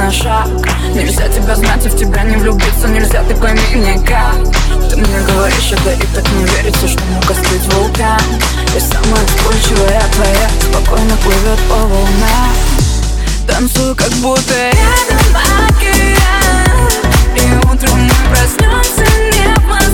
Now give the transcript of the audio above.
на шаг. Нельзя тебя знать и в тебя не влюбиться. Нельзя, ты пойми никак. Ты мне говоришь это и так не верится, что мог остыть вулкан. И самая вспыльчивая твоя спокойно плывет по волнам. Танцую, как будто рядом океан, и утром мы проснемся не в